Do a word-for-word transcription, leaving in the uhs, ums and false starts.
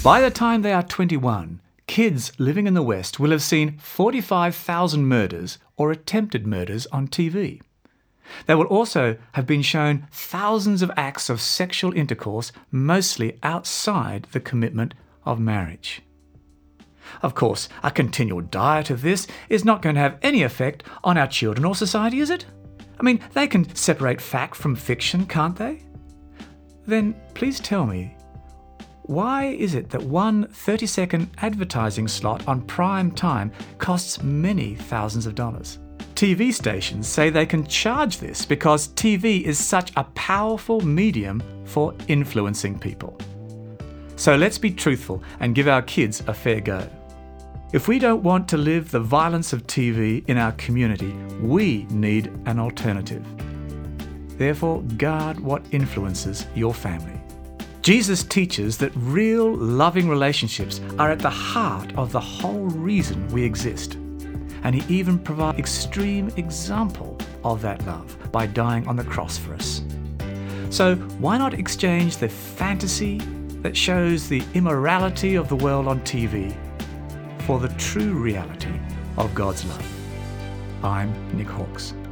By the time they are twenty-one, kids living in the West will have seen forty-five thousand murders or attempted murders on T V. They will also have been shown thousands of acts of sexual intercourse, mostly outside the commitment of marriage. Of course, a continual diet of this is not going to have any effect on our children or society, is it? I mean, they can separate fact from fiction, can't they? Then please tell me, why is it that one thirty-second advertising slot on prime time costs many thousands of dollars? T V stations say they can charge this because T V is such a powerful medium for influencing people. So let's be truthful and give our kids a fair go. If we don't want to live the violence of T V in our community, we need an alternative. Therefore, guard what influences your family. Jesus teaches that real loving relationships are at the heart of the whole reason we exist. And he even provides extreme example of that love by dying on the cross for us. So why not exchange the fantasy that shows the immorality of the world on T V for the true reality of God's love? I'm Nick Hawkes.